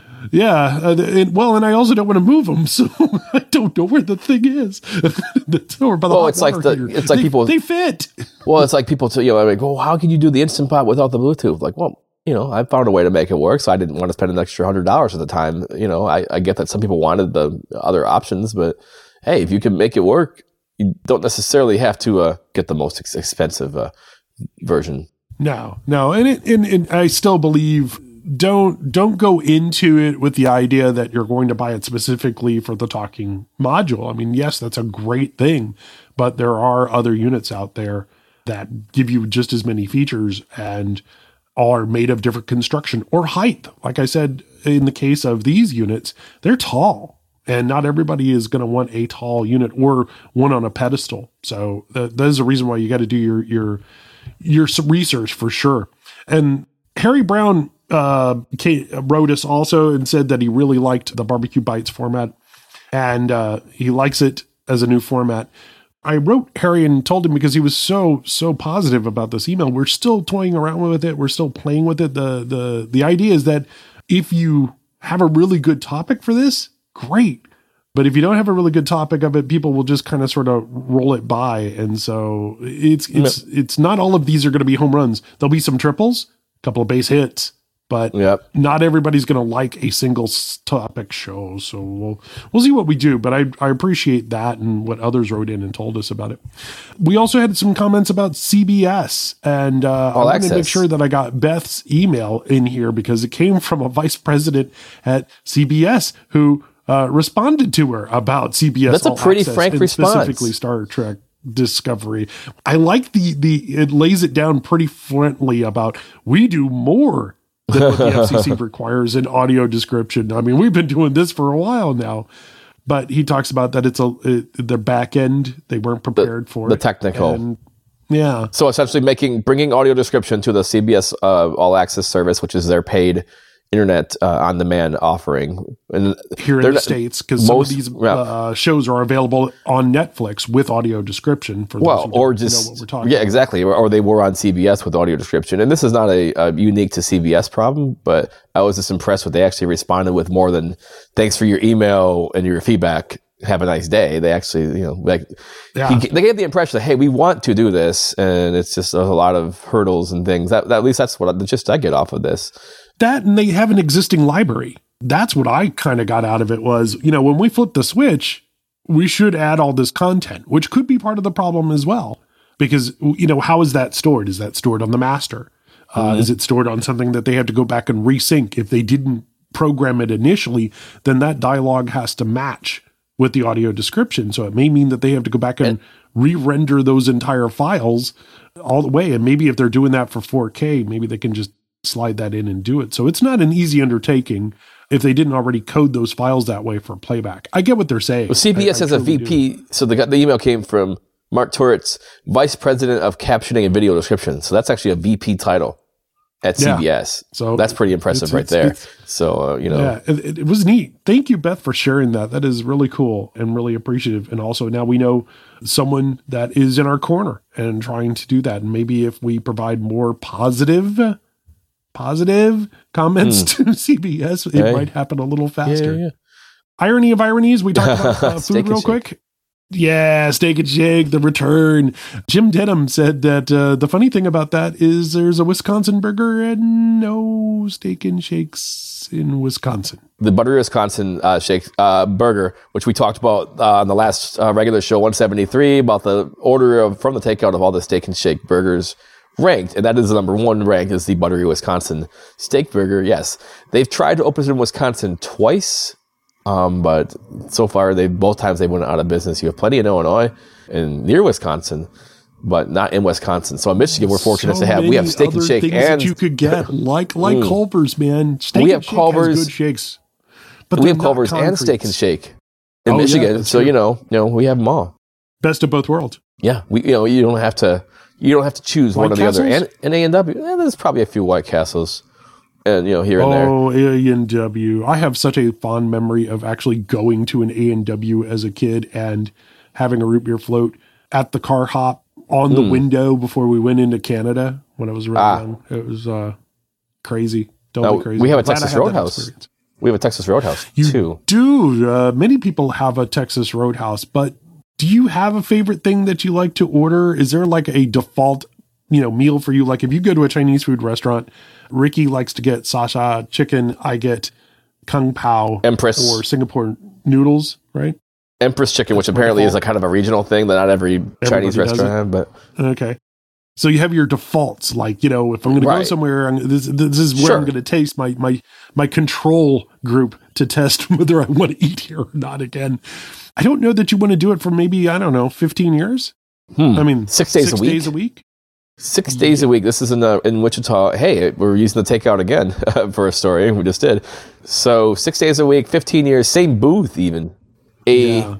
and I also don't want to move them, so I don't know where the thing is. Or by the Well, it's like people. They fit. Well, it's like people. How can you do the Instant Pot without the Bluetooth? Like, well, I found a way to make it work, so I didn't want to spend an extra $100 at the time. I get that some people wanted the other options, but hey, if you can make it work, you don't necessarily have to get the most expensive version. No, and I still believe don't go into it with the idea that you're going to buy it specifically for the talking module. I mean, yes, that's a great thing, but there are other units out there that give you just as many features and are made of different construction or height. Like I said, in the case of these units, they're tall. And not everybody is going to want a tall unit or one on a pedestal. So that is a reason why you got to do your research for sure. And Harry Brown wrote us also and said that he really liked the Barbecue Bites format, and he likes it as a new format. I wrote Harry and told him, because he was so positive about this email. We're still toying around with it. We're still playing with it. The idea is that if you have a really good topic for this, great. But if you don't have a really good topic of it, people will just kind of sort of roll it by. And so it's not all of these are going to be home runs. There'll be some triples, a couple of base hits, but not everybody's going to like a single topic show. So we'll see what we do. But I appreciate that and what others wrote in and told us about it. We also had some comments about CBS, and I wanted to make sure that I got Beth's email in here because it came from a vice president at CBS who responded to her about CBS. That's a pretty frank response. Specifically Star Trek Discovery. I like it lays it down pretty friendly about we do more than what the FCC requires in audio description. I mean, we've been doing this for a while now, but he talks about that their back end, they weren't prepared for the technical. And, yeah. So essentially bringing audio description to the CBS All Access service, which is their paid internet on-demand offering. And here in the States, because some of these shows are available on Netflix with audio description for those who don't know what we're talking about. Exactly. Or they were on CBS with audio description. And this is not a unique to CBS problem, but I was just impressed with they actually responded with more than thanks for your email and your feedback. Have a nice day. They actually, they gave the impression that, hey, we want to do this, and it's just a lot of hurdles and things. At least that's what the gist I get off of this. That, and they have an existing library. That's what I kind of got out of it was, when we flip the switch, we should add all this content, which could be part of the problem as well. Because, how is that stored? Is that stored on the master? Is it stored on something that they have to go back and resync? If they didn't program it initially, then that dialogue has to match with the audio description. So it may mean that they have to go back and re-render those entire files all the way. And maybe if they're doing that for 4K, maybe they can just slide that in and do it. So it's not an easy undertaking if they didn't already code those files that way for playback. I get what they're saying. Well, CBS has a VP. Do. So the email came from Mark Turitz, Vice President of Captioning and Video Description. So that's actually a VP title at CBS. So that's pretty impressive right there. So, Yeah, it was neat. Thank you, Beth, for sharing that. That is really cool and really appreciative. And also now we know someone that is in our corner and trying to do that. And maybe if we provide more positive comments to CBS, it might happen a little faster. Yeah. Irony of ironies, we talked about food real quick. Yeah, Steak and Shake, the return. Jim Denham said that the funny thing about that is there's a Wisconsin burger and no Steak and Shakes in Wisconsin. The buttery Wisconsin shake burger, which we talked about on the last regular show, 173, about the order from the takeout of all the Steak and Shake burgers ranked, and that is the number one rank is the buttery Wisconsin steak burger. Yes, they've tried to open it in Wisconsin twice. But so far, both times they went out of business. You have plenty in Illinois and near Wisconsin, but not in Wisconsin. So in Michigan, we're fortunate to have. We have Steak and Shake, and that you could get like Culver's, man. Steak we and have Shake Culver's, has good shakes, but we have Culver's and Steak and Shake in Michigan. Yeah, so true. you know, we have them all. Best of both worlds. Yeah, you don't have to choose one or the other. And A&W, there's probably a few White Castles. And here and there. Oh, A&W. I have such a fond memory of actually going to an A&W as a kid and having a root beer float at the car hop on the window before we went into Canada when I was really young. It was crazy. Totally crazy. We have a Texas Roadhouse. We have a Texas Roadhouse too. Do many people have a Texas Roadhouse, but do you have a favorite thing that you like to order? Is there like a default meal for you? Like if you go to a Chinese food restaurant, Ricky likes to get Sasha chicken. I get Kung Pao Empress or Singapore noodles, right? Empress chicken, which apparently is a kind of a regional thing that not every Chinese restaurant have, but okay. So you have your defaults, like, if I'm going to go somewhere, this is where I'm going to taste my control group to test whether I want to eat here or not again. I don't know that you want to do it for maybe, 15 years. I mean, 6 days a week. 6 days a week. 6 days a week. This is in Wichita. Hey, we're using the takeout again for a story. We just did. So 6 days a week, 15 years, same booth even. An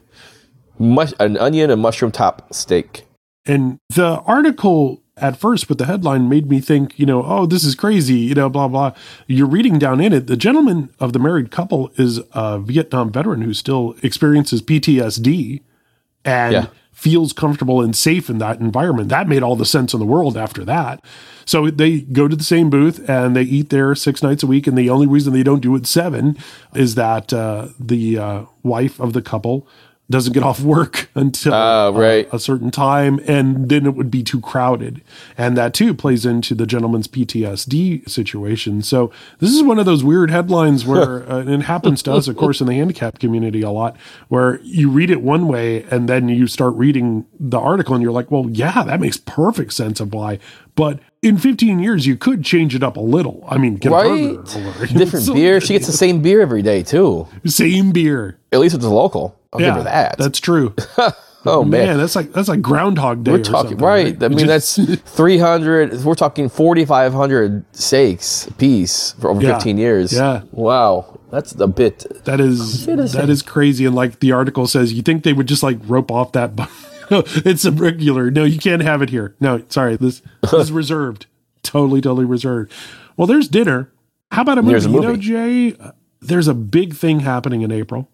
onion and mushroom top steak. And the article at first with the headline made me think, oh, this is crazy, blah, blah. You're reading down in it. The gentleman of the married couple is a Vietnam veteran who still experiences PTSD and feels comfortable and safe in that environment. That made all the sense in the world after that. So they go to the same booth and they eat there 6 nights a week. And the only reason they don't do it 7 is that the wife of the couple doesn't get off work until a certain time, and then it would be too crowded. And that too plays into the gentleman's PTSD situation. So this is one of those weird headlines where and it happens to us, of course, in the handicapped community a lot, where you read it one way and then you start reading the article and you're like, well, yeah, that makes perfect sense of why. But in 15 years, you could change it up a little. I mean, get a burger or different beer. She gets the same beer every day too. Same beer. At least it's local. I'll give her that. That's true. Oh man, that's like Groundhog Day. We're talking right. I mean, that's 300. We're talking 4,500 steaks a piece for over 15 years. Yeah. Wow, that's a bit. That is crazy. And like the article says, you think they would just like rope off that? It's a regular. No, you can't have it here. No, sorry. This is reserved. Totally reserved. Well, there's dinner. How about a movie? There's a movie. Jay, there's a big thing happening in April.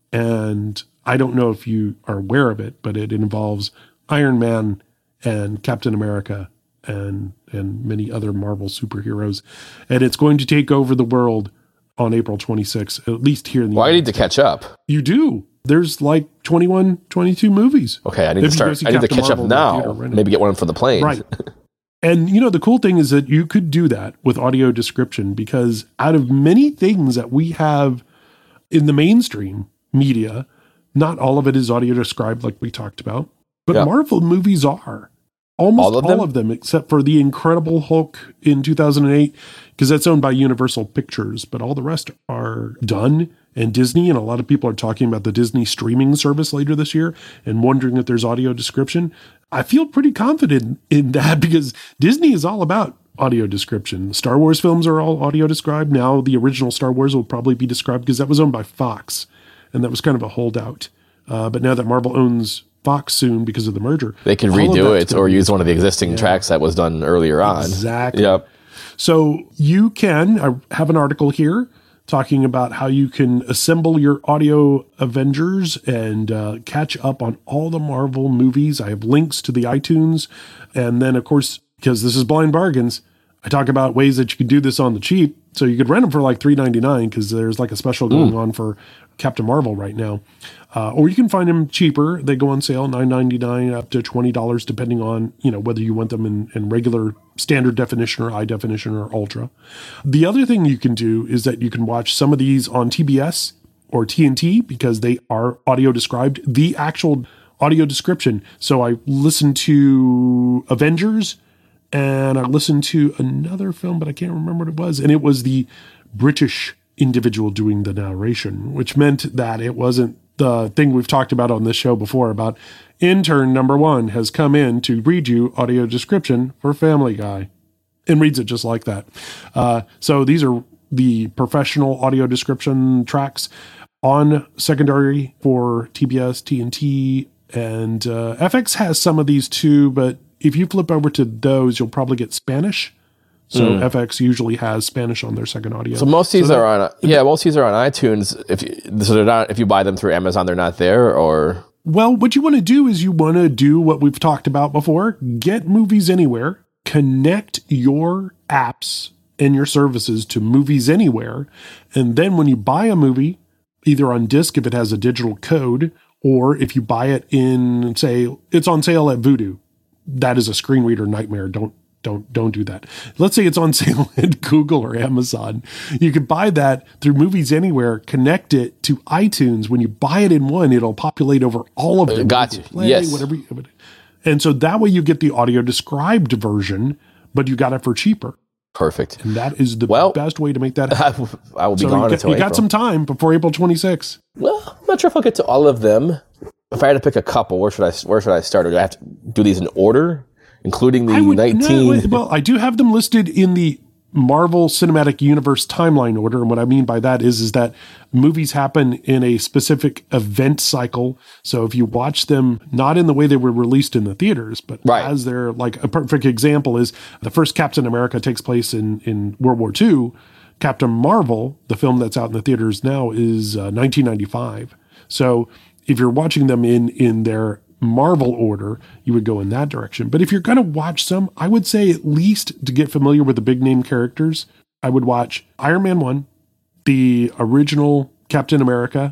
And I don't know if you are aware of it, but it involves Iron Man and Captain America and many other Marvel superheroes. And it's going to take over the world on April 26th, at least here in the Well, I need to catch up. You do. There's like 21, 22 movies. Okay, I need to start. I need to catch up now. Maybe get one for the plane. Right. And, the cool thing is that you could do that with audio description, because out of many things that we have in the mainstream media, not all of it is audio described like we talked about, but Marvel movies are. Almost all of them, except for the Incredible Hulk in 2008, because that's owned by Universal Pictures, but all the rest are done. And Disney, and a lot of people are talking about the Disney streaming service later this year and wondering if there's audio description. I feel pretty confident in that because Disney is all about audio description. The Star Wars films are all audio described. Now the original Star Wars will probably be described because that was owned by Fox, and that was kind of a holdout. But now that Marvel owns Fox soon because of the merger, they can redo it or use one of the existing tracks that was done earlier on. Exactly. Yep. So you can, I have an article here talking about how you can assemble your audio Avengers and catch up on all the Marvel movies. I have links to the iTunes. And then, of course, because this is Blind Bargains, I talk about ways that you can do this on the cheap. So you could rent them for like $3.99 because there's like a special going on for Captain Marvel right now. Or you can find them cheaper. They go on sale, $9.99 up to $20, depending on, whether you want them in regular standard definition or high definition or ultra. The other thing you can do is that you can watch some of these on TBS or TNT because they are audio described, the actual audio description. So I listened to Avengers and I listened to another film, but I can't remember what it was. And it was the British individual doing the narration, which meant that it wasn't the thing we've talked about on this show before about intern number 1 has come in to read you audio description for Family Guy, and reads it just like that. So these are the professional audio description tracks on secondary for TBS, TNT, and FX has some of these too, but if you flip over to those, you'll probably get Spanish. So FX usually has Spanish on their second audio. So most of these are on iTunes. If you buy them through Amazon, they're not there, or well, what you want to do is you want to do what we've talked about before: get Movies Anywhere, connect your apps and your services to Movies Anywhere, and then when you buy a movie, either on disc if it has a digital code, or if you buy it in, say, it's on sale at Vudu, that is a screen reader nightmare. Don't do that. Let's say it's on sale at Google or Amazon. You can buy that through Movies Anywhere, connect it to iTunes. When you buy it in one, it'll populate over all of them. Got you. Play, yes. Whatever. And so that way you get the audio described version, but you got it for cheaper. Perfect. And that is the best way to make that happen. I will be gone until April. You got some time before April 26th. Well, I'm not sure if I'll get to all of them. If I had to pick a couple, where should I start? Or do I have to do these in order? Including the 19... Well, I do have them listed in the Marvel Cinematic Universe timeline order. And what I mean by that is that movies happen in a specific event cycle. So if you watch them, not in the way they were released in the theaters, but as they're like a perfect example is the first Captain America takes place in World War II. Captain Marvel, the film that's out in the theaters now, is 1995. So if you're watching them in their Marvel order, you would go in that direction. But if you're going to watch some, I would say at least to get familiar with the big name characters, I would watch Iron Man 1, the original Captain America,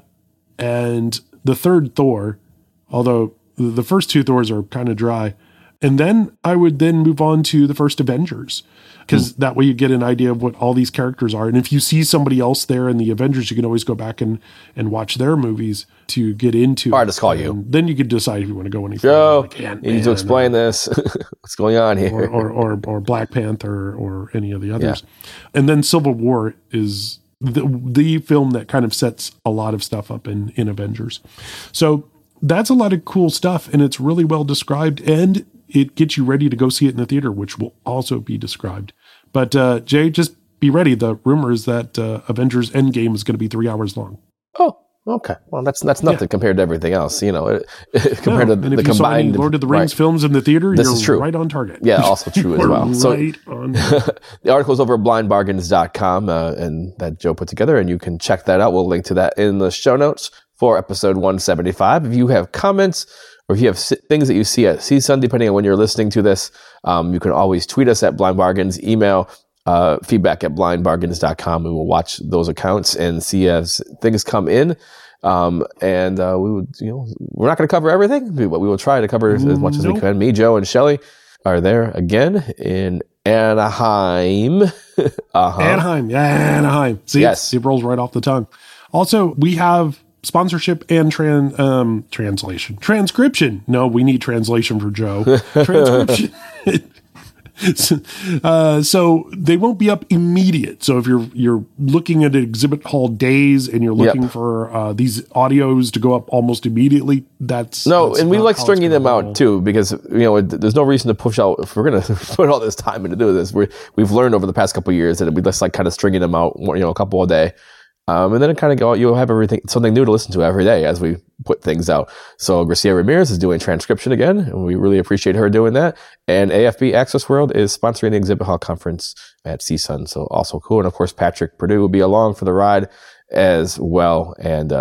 and the third Thor, although the first two Thors are kind of dry. And then I would then move on to the first Avengers, because that way you get an idea of what all these characters are. And if you see somebody else there in the Avengers, you can always go back and watch their movies to get into or just call you. Then you could decide if you want to go any further. Joe, you need to explain this. What's going on here? Or Black Panther or any of the others. Yeah. And then Civil War is the film that kind of sets a lot of stuff up in Avengers. So that's a lot of cool stuff, and it's really well described, and it gets you ready to go see it in the theater, which will also be described. But Jay, just be ready. The rumor is that Avengers Endgame is going to be 3 hours long. Oh, okay. Well, that's nothing compared to everything else. Compared to and if the you saw any combined Lord of the Rings films in the theater, this you're is true. Right on target. Yeah, also true as well. On the article is over at blindbargains.com, and that Joe put together, and you can check that out. We'll link to that in the show notes for episode 175. If you have comments, or if you have things that you see at CSUN, depending on when you're listening to this, you can always tweet us at Blind Bargains, email feedback at blindbargains.com. We will watch those accounts and see as things come in. And we would, we're not going to cover everything, but we will try to cover as much as we can. Me, Joe, and Shelly are there again in Anaheim. Anaheim. See, yes. It rolls right off the tongue. Also, we have sponsorship and transcription. No, we need translation for Joe. Transcription. So they won't be up immediate. So if you're looking at exhibit hall days and you're looking for these audios to go up almost immediately, that's and we like stringing them out too, because there's no reason to push out if we're going to put all this time into doing this. We've learned over the past couple of years that we just like kind of stringing them out, a couple a day. And then it kind of you'll have something new to listen to every day as we put things out. So Gracia Ramirez is doing transcription again, and we really appreciate her doing that. And AFB Access World is sponsoring the exhibit hall conference at CSUN. So also cool. And of course, Patrick Purdue will be along for the ride as well. And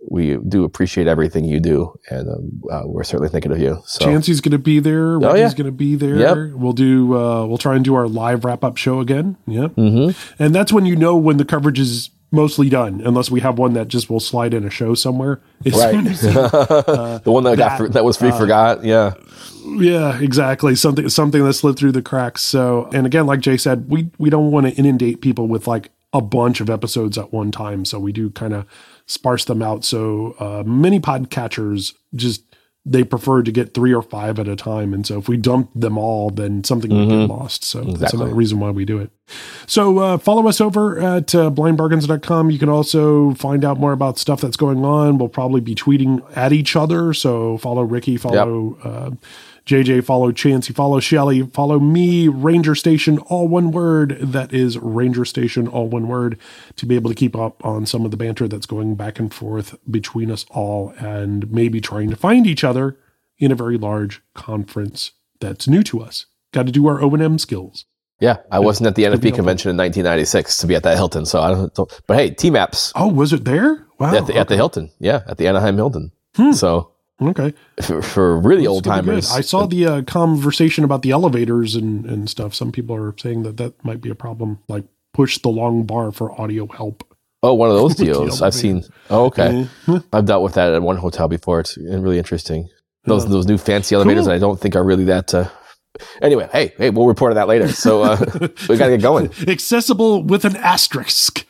we do appreciate everything you do, and we're certainly thinking of you. So. Chancey's going to be there. Ricky's going to be there. Yep. We'll try and do our live wrap-up show again. Yep. Mm-hmm. And that's when when the coverage is mostly done, unless we have one that just will slide in a show somewhere. It's right. The one that was forgot. Yeah. Yeah, exactly. Something that slipped through the cracks. So, and again, like Jay said, we don't want to inundate people with like a bunch of episodes at one time. So we do kind of sparse them out. So many podcatchers they prefer to get 3 or 5 at a time. And so if we dump them all, then something will get lost. So that's another reason why we do it. So follow us over at blindbargains.com. You can also find out more about stuff that's going on. We'll probably be tweeting at each other. So follow Ricky, follow JJ, follow Chancey, follow Shelly, follow me, Ranger Station, all one word. That is Ranger Station, all one word, to be able to keep up on some of the banter that's going back and forth between us all, and maybe trying to find each other in a very large conference that's new to us. Got to do our O&M skills. Yeah, I wasn't at the NFB convention in 1996 to be at that Hilton, so I don't. But hey, TMAPS. Oh, was it there? Wow, at the Hilton. Yeah, at the Anaheim Hilton. So. Okay. For really old timers. I saw the conversation about the elevators and stuff. Some people are saying that might be a problem, like push the long bar for audio help. Oh, one of those deals. I've seen. Oh, okay. Mm-hmm. I've dealt with that at one hotel before. It's really interesting. Those new fancy elevators, cool. I don't think are really that. Anyway, hey, we'll report on that later. So we got to get going. Accessible with an asterisk.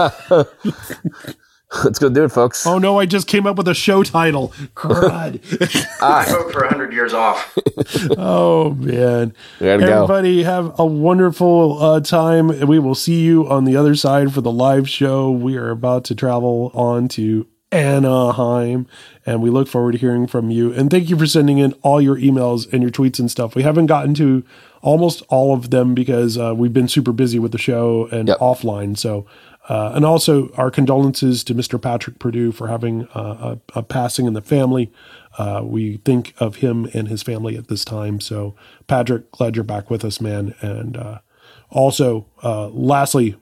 Let's go do it, folks. Oh, no, I just came up with a show title. Crud. I vote for 100 years off. Oh, man. Everybody have a wonderful time. We will see you on the other side for the live show. We are about to travel on to Anaheim, and we look forward to hearing from you. And thank you for sending in all your emails and your tweets and stuff. We haven't gotten to almost all of them because we've been super busy with the show and offline. So, and also our condolences to Mr. Patrick Purdue for having a passing in the family. We think of him and his family at this time. So, Patrick, glad you're back with us, man. And also, lastly,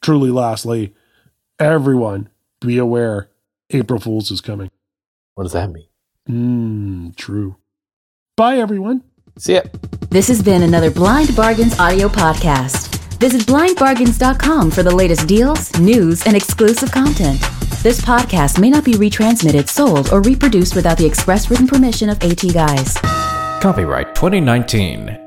everyone, be aware, April Fool's is coming. What does that mean? True. Bye, everyone. See ya. This has been another Blind Bargains audio podcast. Visit blindbargains.com for the latest deals, news, and exclusive content. This podcast may not be retransmitted, sold, or reproduced without the express written permission of AT Guys. Copyright 2019.